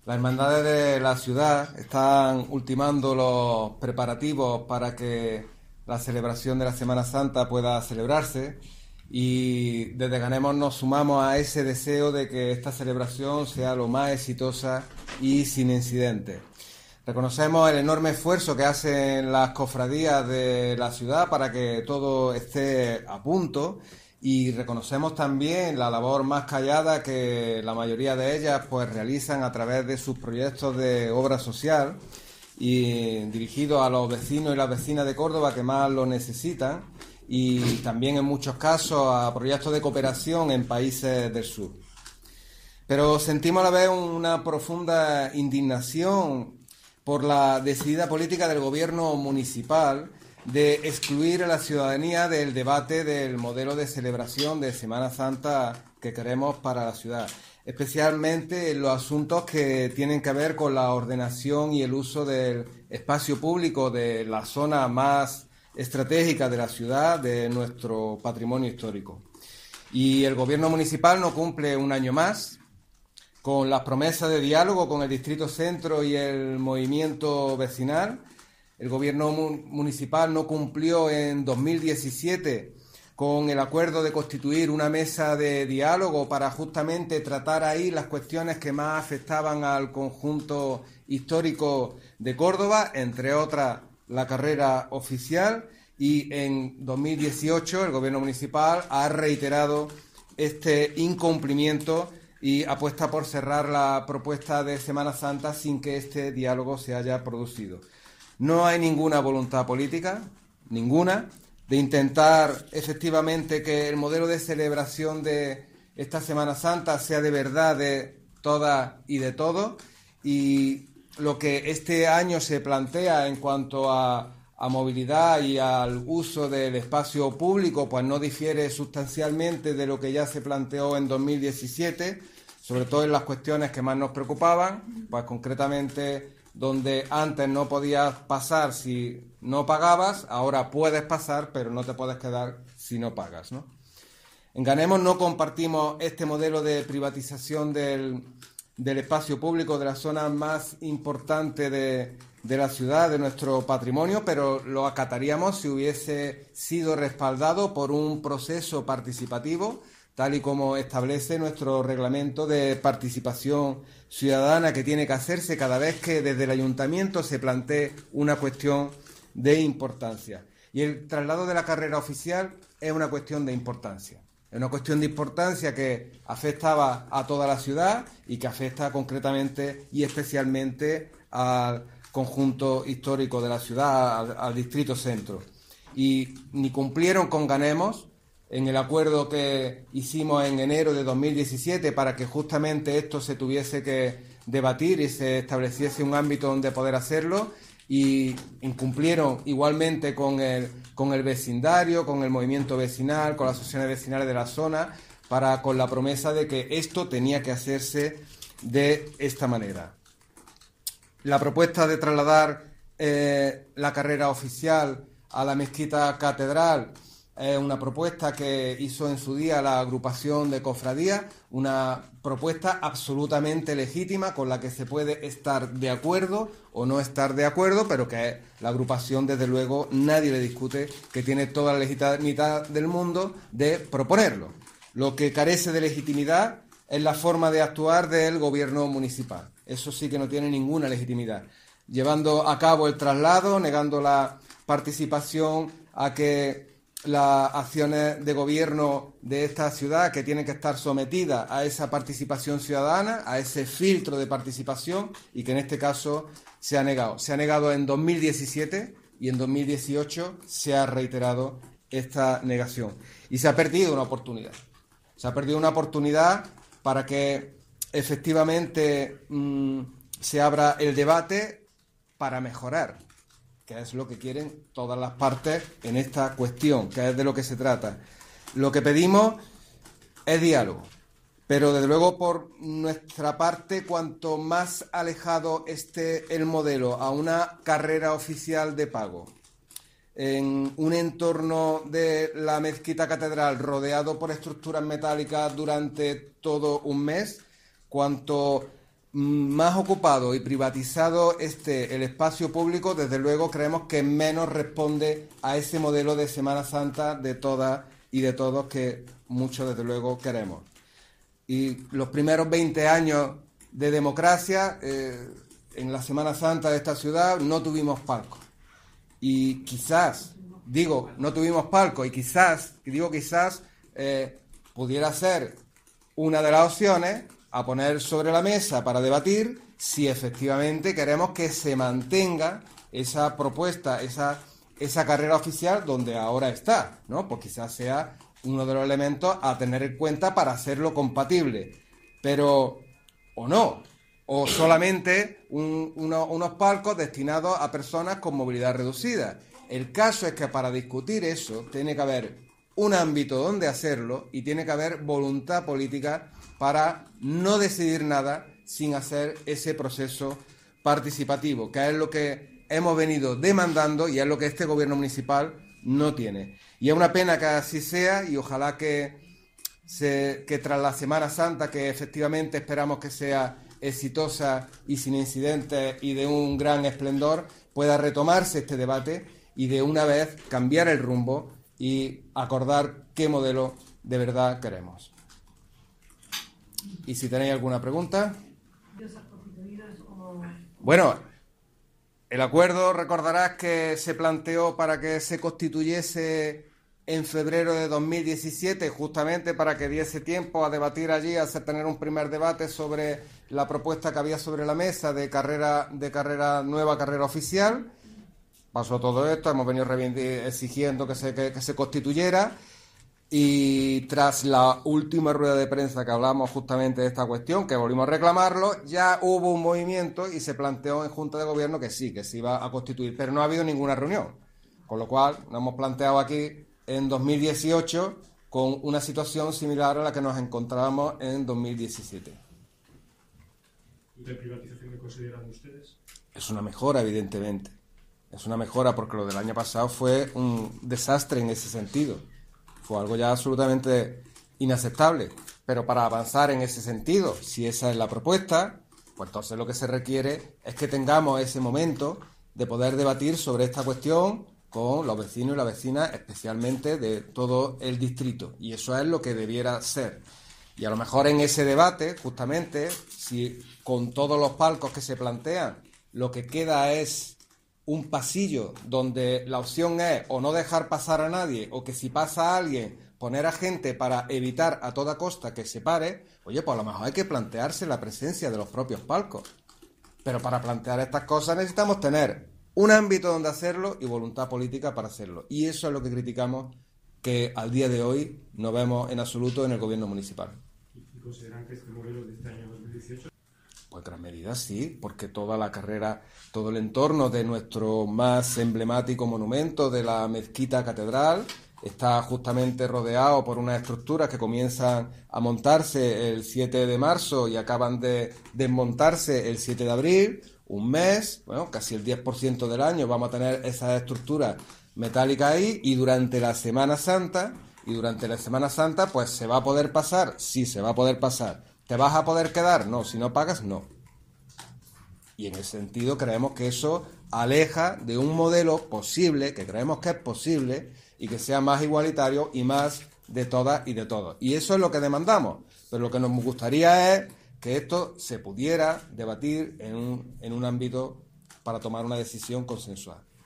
Las hermandades de la ciudad están ultimando los preparativos para que la celebración de la Semana Santa pueda celebrarse y desde Ganemos nos sumamos a ese deseo de que esta celebración sea lo más exitosa y sin incidentes. Reconocemos el enorme esfuerzo que hacen las cofradías de la ciudad para que todo esté a punto y reconocemos también la labor más callada que la mayoría de ellas pues realizan a través de sus proyectos de obra social y dirigidos a los vecinos y las vecinas de Córdoba que más lo necesitan y también en muchos casos a proyectos de cooperación en países del sur. Pero sentimos a la vez una profunda indignación por la decidida política del gobierno municipal de excluir a la ciudadanía del debate del modelo de celebración de Semana Santa que queremos para la ciudad, especialmente en los asuntos que tienen que ver con la ordenación y el uso del espacio público de la zona más estratégica de la ciudad, de nuestro patrimonio histórico. Y el gobierno municipal no cumple un año más con las promesas de diálogo con el Distrito Centro y el movimiento vecinal. El gobierno municipal no cumplió en 2017 con el acuerdo de constituir una mesa de diálogo para justamente tratar ahí las cuestiones que más afectaban al conjunto histórico de Córdoba, entre otras la carrera oficial, y en 2018 el gobierno municipal ha reiterado este incumplimiento y apuesta por cerrar la propuesta de Semana Santa sin que este diálogo se haya producido. No hay ninguna voluntad política, ninguna, de intentar efectivamente que el modelo de celebración de esta Semana Santa sea de verdad de todas y de todos. Y lo que este año se plantea en cuanto a movilidad y al uso del espacio público, pues no difiere sustancialmente de lo que ya se planteó en 2017, sobre todo en las cuestiones que más nos preocupaban, pues concretamente donde antes no podías pasar si no pagabas, ahora puedes pasar, pero no te puedes quedar si no pagas, ¿no? En Ganemos no compartimos este modelo de privatización del espacio público de la zona más importante de la ciudad, de nuestro patrimonio, pero lo acataríamos si hubiese sido respaldado por un proceso participativo, tal y como establece nuestro reglamento de participación ciudadana que tiene que hacerse cada vez que desde el ayuntamiento se plantee una cuestión de importancia. Y el traslado de la carrera oficial es una cuestión de importancia. Es una cuestión de importancia que afectaba a toda la ciudad y que afecta concretamente y especialmente al conjunto histórico de la ciudad, al Distrito Centro. Y ni cumplieron con Ganemos en el acuerdo que hicimos en enero de 2017 para que justamente esto se tuviese que debatir y se estableciese un ámbito donde poder hacerlo, y incumplieron igualmente con el vecindario, con el movimiento vecinal, con las asociaciones vecinales de la zona, con la promesa de que esto tenía que hacerse de esta manera. La propuesta de trasladar la carrera oficial a la Mezquita Catedral es una propuesta que hizo en su día la agrupación de cofradías, una propuesta absolutamente legítima con la que se puede estar de acuerdo o no estar de acuerdo, pero que la agrupación, desde luego, nadie le discute que tiene toda la legitimidad del mundo de proponerlo. Lo que carece de legitimidad es la forma de actuar del gobierno municipal. Eso sí que no tiene ninguna legitimidad. Llevando a cabo el traslado, negando la participación a que las acciones de gobierno de esta ciudad, que tienen que estar sometidas a esa participación ciudadana, a ese filtro de participación, y que en este caso se ha negado. Se ha negado en 2017 y en 2018 se ha reiterado esta negación. Y se ha perdido una oportunidad. Se ha perdido una oportunidad para que efectivamente se abra el debate para mejorar, que es lo que quieren todas las partes en esta cuestión, que es de lo que se trata. Lo que pedimos es diálogo, pero desde luego por nuestra parte, cuanto más alejado esté el modelo a una carrera oficial de pago, en un entorno de la Mezquita Catedral rodeado por estructuras metálicas durante todo un mes, cuanto más ocupado y privatizado esté el espacio público, desde luego creemos que menos responde a ese modelo de Semana Santa de todas y de todos que muchos desde luego queremos. Y los primeros 20 años de democracia, en la Semana Santa de esta ciudad no tuvimos palco. Y quizás, no tuvimos palco y quizás pudiera ser una de las opciones a poner sobre la mesa para debatir si efectivamente queremos que se mantenga esa propuesta, esa carrera oficial donde ahora está, ¿no? Pues quizás sea uno de los elementos a tener en cuenta para hacerlo compatible. Pero, o no, o solamente unos palcos destinados a personas con movilidad reducida. El caso es que para discutir eso tiene que haber un ámbito donde hacerlo y tiene que haber voluntad política para no decidir nada sin hacer ese proceso participativo, que es lo que hemos venido demandando y es lo que este gobierno municipal no tiene. Y es una pena que así sea y ojalá que tras la Semana Santa, que efectivamente esperamos que sea exitosa y sin incidentes y de un gran esplendor, pueda retomarse este debate y de una vez cambiar el rumbo y acordar qué modelo de verdad queremos. Y si tenéis alguna pregunta. Bueno, el acuerdo, recordarás que se planteó para que se constituyese en febrero de 2017, justamente para que diese tiempo a debatir allí, a tener un primer debate sobre la propuesta que había sobre la mesa de nueva carrera oficial. Pasó todo esto, hemos venido exigiendo que se constituyera y tras la última rueda de prensa que hablamos justamente de esta cuestión, que volvimos a reclamarlo, ya hubo un movimiento y se planteó en Junta de Gobierno que sí, que se iba a constituir, pero no ha habido ninguna reunión, con lo cual nos hemos planteado aquí en 2018 con una situación similar a la que nos encontrábamos en 2017. ¿De privatización que consideran ustedes? Es una mejora, evidentemente. Es una mejora porque lo del año pasado fue un desastre en ese sentido. Fue algo ya absolutamente inaceptable. Pero para avanzar en ese sentido, si esa es la propuesta, pues entonces lo que se requiere es que tengamos ese momento de poder debatir sobre esta cuestión con los vecinos y las vecinas, especialmente de todo el distrito. Y eso es lo que debiera ser. Y a lo mejor en ese debate, justamente, si con todos los palcos que se plantean, lo que queda es un pasillo donde la opción es o no dejar pasar a nadie, o que si pasa a alguien, poner a gente para evitar a toda costa que se pare, oye, pues a lo mejor hay que plantearse la presencia de los propios palcos. Pero para plantear estas cosas necesitamos tener un ámbito donde hacerlo y voluntad política para hacerlo. Y eso es lo que criticamos, que al día de hoy no vemos en absoluto en el gobierno municipal. ¿Y consideran que este modelo de este año 2018? Pues en gran medida sí, porque toda la carrera, todo el entorno de nuestro más emblemático monumento de la mezquita catedral está justamente rodeado por unas estructuras que comienzan a montarse el 7 de marzo y acaban de desmontarse el 7 de abril, un mes, bueno, casi el 10% del año vamos a tener esas estructuras metálicas ahí y durante la Semana Santa, pues se va a poder pasar, sí se va a poder pasar. ¿Te vas a poder quedar? No. Si no pagas, no. Y en ese sentido creemos que eso aleja de un modelo posible, que creemos que es posible, y que sea más igualitario y más de todas y de todos. Y eso es lo que demandamos. Pero lo que nos gustaría es que esto se pudiera debatir en un ámbito para tomar una decisión consensual.